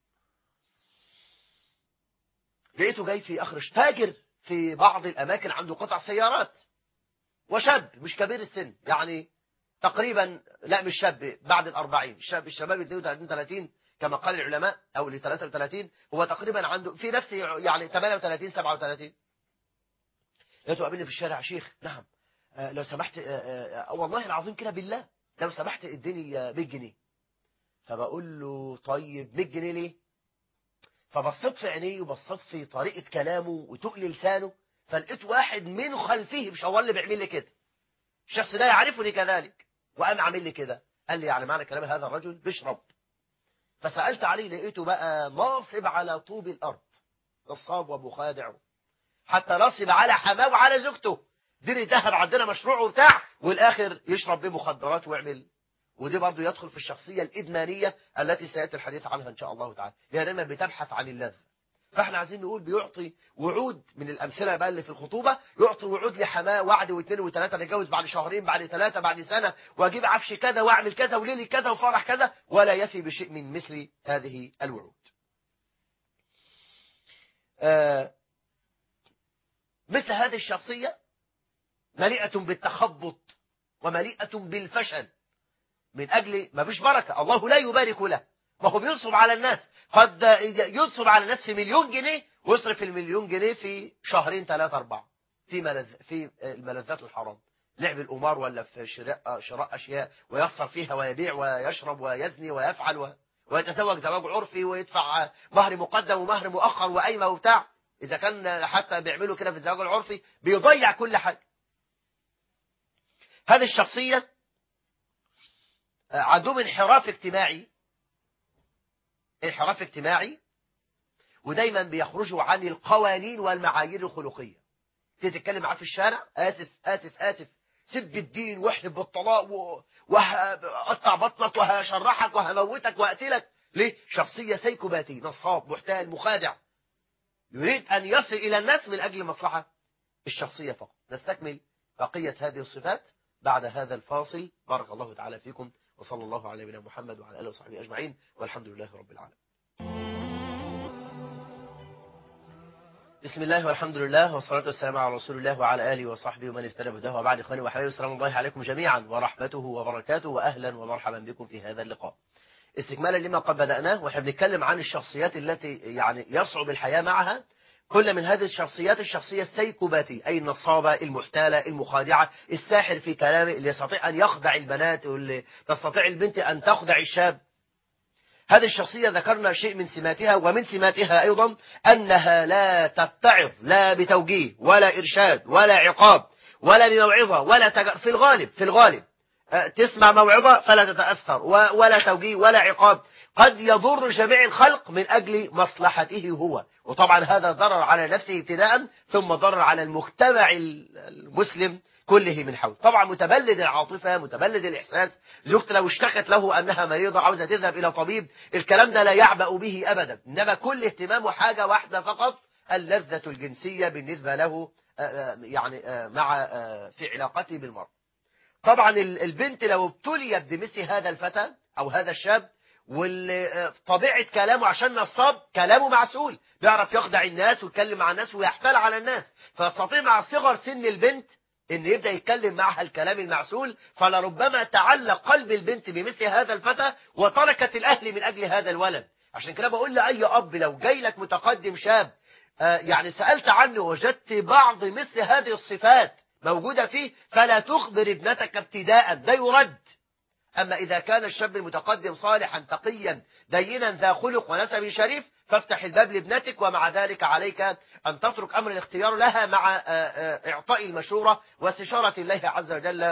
لقيته جاي في آخر تاجر في بعض الأماكن عنده قطع سيارات، وشاب مش كبير السن، يعني تقريبا لا مش شاب، بعد الأربعين، الشاب الشباب اثنين وثلاثين ثلاثين كما قال العلماء، أو ل ثلاثة وثلاثين، هو تقريبا عنده في نفس يعني ثمانية وثلاثين سبعة وثلاثين. لقيته قابلني في الشارع: شيخ نعم آه لو سمحت، آه آه والله العظيم كده بالله لو سمحت اديني مية جنيه. فبقول له طيب مية جنيه ليه؟ فبصيت في عينيه وبصيت في طريقة كلامه وتقل لسانه، فلقيت واحد من خلفه، مش هو اللي بيعمل لي كده، الشخص ده يعرفني كذلك، وقام عامل لي كده. قال لي يعني معنى كلام هذا الرجل بيشرب؟ فسألت عليه لقيته بقى ناصب على طوب الأرض، نصاب ومخادع، حتى نصب على حماه وعلى زوجته، دير الذهب عندنا مشروع وبتاع، والآخر يشرب بيه مخدرات ويعمل. ودي برضو يدخل في الشخصية الإدمانية التي سيأتي الحديث عنها إن شاء الله تعالى، هي دايما بتبحث عن اللذة. فاحنا عايزين نقول بيعطي وعود من الأمثلة بقى اللي في الخطوبة، يعطي وعود لحماه، وعد واثنين وثلاثة، نتجوز بعد شهرين بعد ثلاثة بعد سنة، واجيب عفش كذا واعمل كذا وليلي كذا وفرح كذا، ولا يفي بشيء من مثل هذه الوعود. آه مثل هذه الشخصية مليئة بالتخبط ومليئة بالفشل، من أجل ما فيش بركة، الله لا يبارك له، ما هو بينصب على الناس، قد ينصب على الناس في مليون جنيه ويصرف المليون جنيه في شهرين ثلاثة أربعة في ملذ في الملذات الحرام، لعب القمار، ولا في شراء شراء أشياء ويخسر فيها ويبيع ويشرب ويزني ويفعل و... ويتزوج زواج عرفي ويدفع مهر مقدم ومهر مؤخر وقايمة وبتاع. إذا كان حتى بيعملوا كده في الزواج العرفي بيضيع كل حاجة. هذه الشخصية عندهم انحراف اجتماعي، انحراف اجتماعي، ودايما بيخرجوا عن القوانين والمعايير الخلقية. تتكلم معاه في الشارع: آسف آسف آسف، سب الدين واحلف بالطلاق وهقطع بطنك وهشرحك وهموتك وأقتلك. ليه؟ شخصية سيكوباتي، نصاب، محتال، مخادع، يريد أن يصل إلى الناس من أجل مصلحة الشخصية فقط. نستكمل بقية هذه الصفات بعد هذا الفاصل. بارك الله تعالى فيكم، وصلى الله على نبينا محمد وعلى آله وصحبه أجمعين، والحمد لله رب العالمين. بسم الله والحمد لله والصلاة والسلام على رسول الله وعلى آله وصحبه ومن اهتدى بهداه، وبعد. إخواني وحبايبي، السلام الله عليكم جميعا ورحمته وبركاته، وأهلا ومرحبا بكم في هذا اللقاء استكمالا لما قد بدأناه، واحنا بنتكلم عن الشخصيات التي يعني يصعب الحياة معها. كل من هذه الشخصيات الشخصية السيكوباتي، أي النصابة، المحتالة، المخادعة، الساحر في كلامه، اللي يستطيع أن يخدع البنات، واللي تستطيع البنت أن تخدع الشاب. هذه الشخصية ذكرنا شيء من سماتها، ومن سماتها أيضا أنها لا تتعظ، لا بتوجيه ولا إرشاد ولا عقاب ولا بموعظة ولا تج... في الغالب في الغالب تسمع موعظة فلا تتأثر، ولا توجيه ولا عقاب، قد يضر جميع الخلق من أجل مصلحته هو، وطبعا هذا ضرر على نفسه ابتداء، ثم ضرر على المجتمع المسلم كله من حول. طبعا متبلد العاطفة، متبلد الإحساس، زوجته لو اشتكت له أنها مريضة عاوزة تذهب إلى طبيب، الكلام ده لا يعبأ به أبدا، إنما كل اهتمامه حاجة واحدة فقط: اللذة الجنسية بالنسبة له، يعني مع في علاقته بالمرأة. طبعا البنت لو ابتليت بمثل هذا الفتى أو هذا الشاب، وطبيعة كلامه عشان نصاب، كلامه معسول، بيعرف يخدع الناس ويتكلم مع الناس ويحتال على الناس، فيستطيع مع صغر سن البنت ان يبدأ يتكلم معها الكلام المعسول، فلربما تعلق قلب البنت بمثل هذا الفتى وتركت الأهل من أجل هذا الولد. عشان كده بقول لأي أب لو جاي لك متقدم شاب آه يعني سألت عنه وجدت بعض مثل هذه الصفات موجودة فيه، فلا تخبر ابنتك ابتداء، ده يرد. أما إذا كان الشاب المتقدم صالحا تقيا دينا ذا خلق ونسب شريف، فافتح الباب لابنتك، ومع ذلك عليك أن تترك أمر الاختيار لها مع إعطاء المشورة واستشارة الله عز وجل،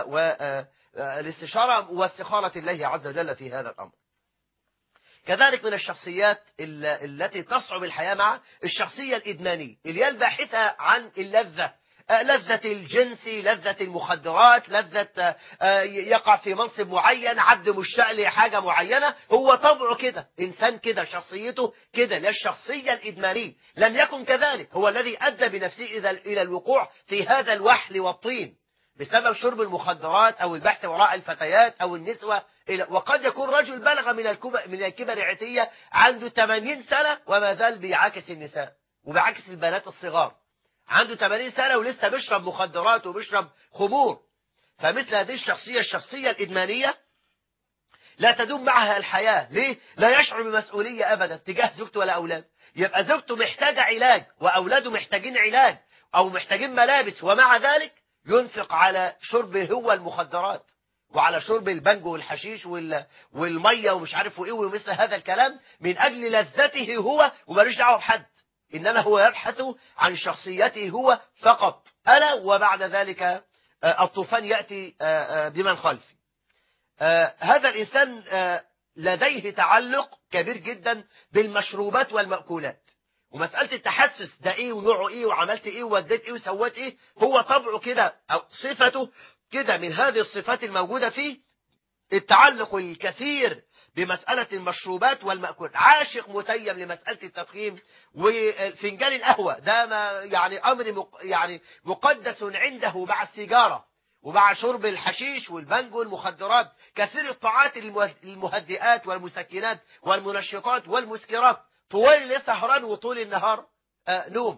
والاستشارة واستخارة الله عز وجل في هذا الأمر. كذلك من الشخصيات التي تصعب الحياة مع الشخصية الإدمانية، اللي الباحثة عن اللذة، لذة الجنس، لذة المخدرات، لذة يقع في منصب معين، عبد مشتاق لحاجة معينة، هو طبعه كده، إنسان كده، شخصيته كده، لا الشخصية الإدمانية لم يكن كذلك، هو الذي أدى بنفسه إلى الوقوع في هذا الوحل والطين بسبب شرب المخدرات أو البحث وراء الفتيات أو النسوة. وقد يكون رجل بلغ من الكبر من الكبر عتية عنده ثمانين سنة وما زال بيعاكس النساء، وبعكس البنات الصغار، عنده ثمانين سنة ولسه بيشرب مخدرات وبيشرب خمور. فمثل هذه الشخصية الشخصية الإدمانية لا تدوم معها الحياة. ليه؟ لا يشعر بمسؤولية أبدا تجاه زوجته ولا أولاده. يبقى زوجته محتاجة علاج وأولاده محتاجين علاج أو محتاجين ملابس، ومع ذلك ينفق على شرب هو المخدرات وعلى شرب البنج والحشيش وال... والمية ومش عارف ايه ومثل هذا الكلام من أجل لذته هو، ومالوش دعوه بحد، إنما هو يبحث عن شخصيته هو فقط. ألا وبعد ذلك الطوفان يأتي بمن خلفه. هذا الإنسان لديه تعلق كبير جدا بالمشروبات والمأكولات، ومسألة التحسس ده ايه ونوعه ايه وعملت ايه ووديت ايه وسويت ايه، هو طبعه كده أو صفته كده. من هذه الصفات الموجودة فيه التعلق الكثير بمسألة المشروبات والمأكولات، عاشق متيم لمسألة التدخين وفنجان القهوة، ده ما يعني أمر يعني مقدس عنده مع السيجارة ومع شرب الحشيش والبنج والمخدرات. كثير الطاعات المهدئات والمسكنات والمنشطات والمسكرات، طوال الليل سهران وطول النهار آه نوم.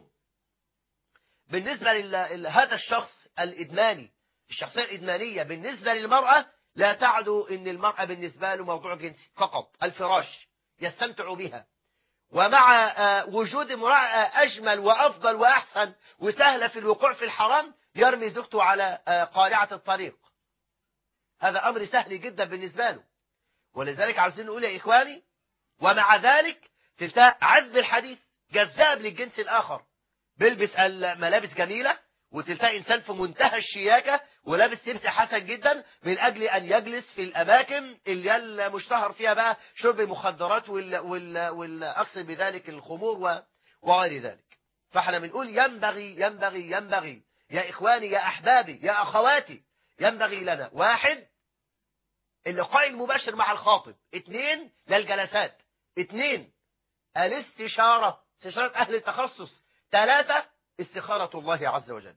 بالنسبة لهذا الشخص الإدماني، الشخصية الإدمانية بالنسبة للمرأة لا تعدو إن المرأة بالنسبة له موضوع جنسي فقط، الفراش يستمتع بها. ومع وجود امرأة أجمل وأفضل وأحسن وسهلة في الوقوع في الحرام يرمي زوجته على قارعة الطريق. هذا أمر سهل جدا بالنسبة له. ولذلك عاوزين نقول يا إخواني، ومع ذلك تلتقى عذب الحديث جذاب للجنس الآخر، بيلبس ملابس جميلة وتلتقى إنسان في منتهى الشياكة ولابس لبس حسن جدا من أجل أن يجلس في الأماكن اللي المشتهر فيها بقى شرب المخدرات وال وال والأقصد بذلك الخمور وغير ذلك. فاحنا بنقول ينبغي ينبغي ينبغي يا إخواني يا أحبابي يا أخواتي، ينبغي لنا: واحد، اللقاء المباشر مع الخاطب. اثنين، للجلسات. اثنين، الاستشارة، استشارة أهل التخصص. ثلاثة، استخارة الله عز وجل.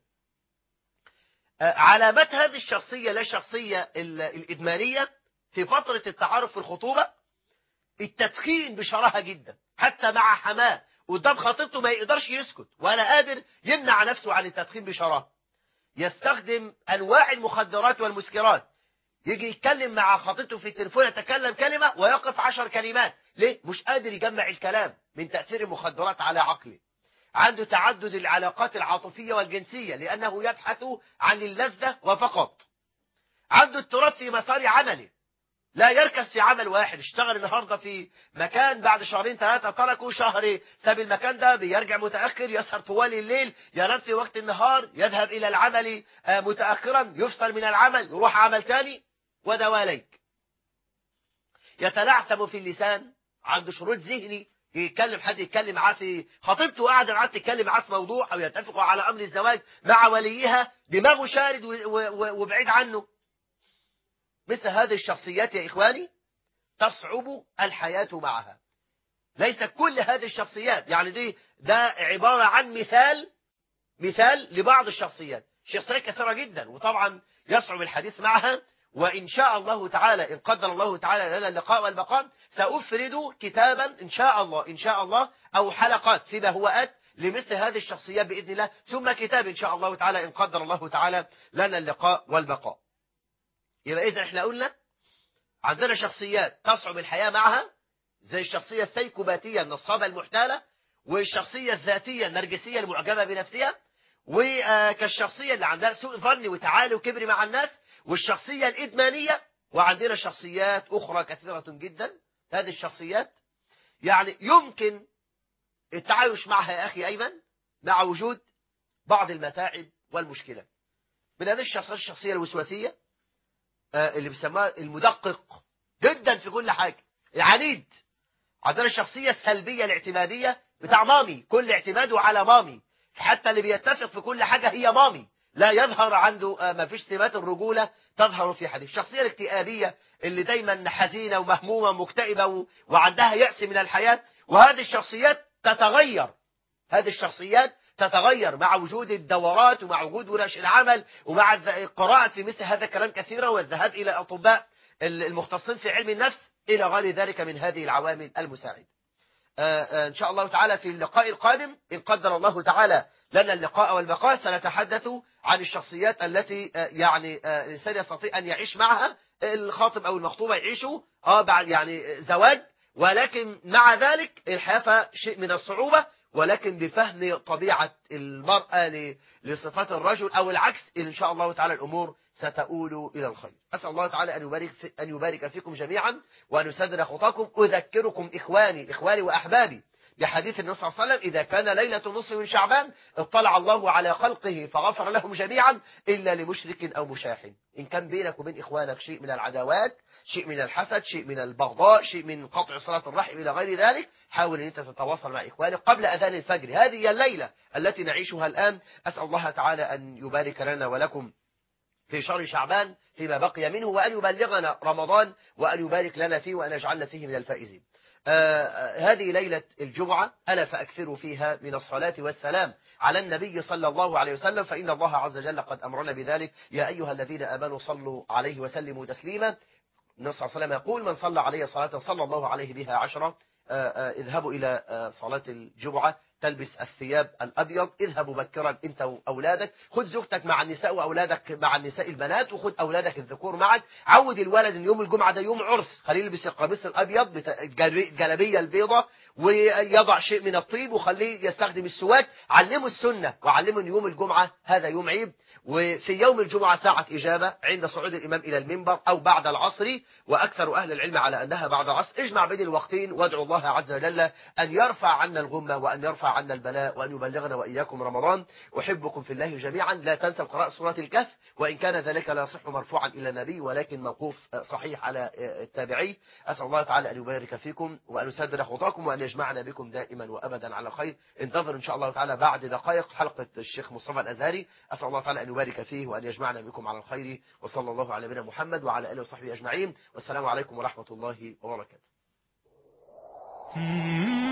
علامات هذه الشخصية لا الشخصية الإدمانية في فترة التعارف في الخطوبة: التدخين بشراهة جدا، حتى مع حماه قدام خطيبته ما يقدرش يسكت ولا قادر يمنع نفسه عن التدخين بشراهة. يستخدم أنواع المخدرات والمسكرات، يجي يتكلم مع خطيبته في التليفون يتكلم كلمة ويقف عشر كلمات. ليه؟ مش قادر يجمع الكلام من تأثير المخدرات على عقله. عنده تعدد العلاقات العاطفية والجنسية لأنه يبحث عن اللذة وفقط. عنده اضطراب في مسار عمله، لا يركز في عمل واحد. اشتغل النهاردة في مكان، بعد شهرين ثلاثة تركوا، شهر ساب المكان ده، بيرجع متأخر، يسهر طوال الليل، ينام في وقت النهار، يذهب إلى العمل متأخرا، يفصل من العمل، يروح عمل تاني ودواليك. يتلعثم في اللسان، عنده شرود ذهني، يتكلم حد يتكلم معاه في خطيبته قاعده معاه تتكلم معاه في موضوع او يتفقوا على امر الزواج مع وليها، دماغه شارد وبعيد عنه. مثل هذه الشخصيات يا اخواني تصعب الحياة معها. ليس كل هذه الشخصيات، يعني دي ده عبارة عن مثال مثال لبعض الشخصيات. شخصيات كثيرة جدا وطبعا يصعب الحديث معها. وإن شاء الله تعالى إن قدر الله تعالى لنا اللقاء والبقاء سأفرد كتابا إن شاء الله إن شاء الله أو حلقات في بهوات لمثل هذه الشخصيات بإذن الله، ثم كتاب إن شاء الله تعالى إن قدر الله تعالى لنا اللقاء والبقاء. يبقى إذا إحنا قلنا عندنا شخصيات تصعب الحياة معها، زي الشخصية السيكوباتية النصابة المحتالة، والشخصية الذاتية النرجسية المعجبة بنفسها، وكالشخصية اللي عندها سوء ظن وتعالي وكبر مع الناس، والشخصية الإدمانية. وعندنا شخصيات أخرى كثيرة جدا. هذه الشخصيات يعني يمكن التعايش معها يا أخي أيمن مع وجود بعض المتاعب والمشكلات. من هذه الشخصيات الشخصية الوسواسية اللي بيسموها المدقق جدا في كل حاجة، العنيد. عندنا الشخصية السلبية الاعتمادية بتاع مامي، كل اعتماده على مامي، حتى اللي بيتفق في كل حاجة هي مامي، لا يظهر عنده ما فيش سمات الرجولة تظهر في حد. الشخصية الاكتئابية اللي دايما حزينة ومهمومة ومكتئبة وعندها يأس من الحياة. وهذه الشخصيات تتغير، هذه الشخصيات تتغير مع وجود الدورات ومع وجود ورش العمل ومع القراءة في مثل هذا الكلام كثيرا والذهاب إلى الأطباء المختصين في علم النفس إلى غير ذلك من هذه العوامل المساعدة. إن شاء الله تعالى في اللقاء القادم إن قدر الله تعالى لنا اللقاء والبقاء سنتحدث عن الشخصيات التي يعني الإنسان يستطيع أن يعيش معها، الخاطب أو المخطوبة يعيشوا اه بعد يعني زواج، ولكن مع ذلك الحياة شيء من الصعوبة، ولكن بفهم طبيعة المرأة لصفات الرجل أو العكس، إن شاء الله تعالى الأمور ستؤول إلى الخير. أسأل الله تعالى أن يبارك, في أن يبارك فيكم جميعا وأن يسدد خطاكم. أذكركم إخواني إخواني وأحبابي بحديث النبي صلى الله عليه وسلم: إذا كان ليلة نصف من شعبان اطلع الله على خلقه فغفر لهم جميعا إلا لمشرك أو مشاحن. إن كان بينك وبين إخوانك شيء من العداوات، شيء من الحسد، شيء من البغضاء، شيء من قطع صلة الرحم إلى غير ذلك، حاول أن أنت تتواصل مع إخوانك قبل أذان الفجر. هذه هي الليلة التي نعيشها الآن. أسأل الله تعالى أن يبارك لنا ولكم في شهر شعبان فيما بقي منه، وأن يبلغنا رمضان، وأن يبارك لنا فيه، وأن يجعلنا فيه من الفائزين. آه هذه ليلة الجمعة، ألا فأكثروا فيها من الصلاة والسلام على النبي صلى الله عليه وسلم، فإن الله عز وجل قد أمرنا بذلك: يا أيها الذين آمنوا صلوا عليه وسلموا تسليما. النبي صلى الله عليه وسلم يقول: من صلى عليه صلاة صلى الله عليه بها عشرة. اذهبوا إلى صلاة الجمعة تلبس الثياب الأبيض، اذهب مبكرا أنت وأولادك، خذ زوجتك مع النساء وأولادك مع النساء البنات، وخذ أولادك الذكور معك. عود الولد أن يوم الجمعة ده يوم عرس، خليه يلبس القميص الأبيض الجلابية البيضاء ويضع شيء من الطيب، وخليه يستخدم السواك. علمه السنة وعلمه أن يوم الجمعة هذا يوم عيد، وفي يوم الجمعة ساعة إجابة عند صعود الإمام إلى المنبر أو بعد العصر، وأكثر أهل العلم على أنها بعد العصر. اجمع بين الوقتين وادعو الله عز وجل أن يرفع عنا الغمة، وأن يرفع عنا البلاء، وأن يبلغنا وإياكم رمضان. أحبكم في الله جميعا. لا تنسوا قراءة سورة الكهف، وإن كان ذلك لا يصح مرفوعا إلى النبي، ولكن موقوف صحيح على التابعي. أسأل الله تعالى أن يبارك فيكم وأن يسدد خطاكم وأن يجمعنا بكم دائما وأبدا على خير. انتظر إن شاء الله تعالى بعد دقائق حلقة الشيخ مصطفى الأزهري. أسأل الله تعالى أن يبارك فيه وأن يجمعنا بكم على الخير، وصلى الله على نبينا محمد وعلى آله وصحبه أجمعين، والسلام عليكم ورحمة الله وبركاته.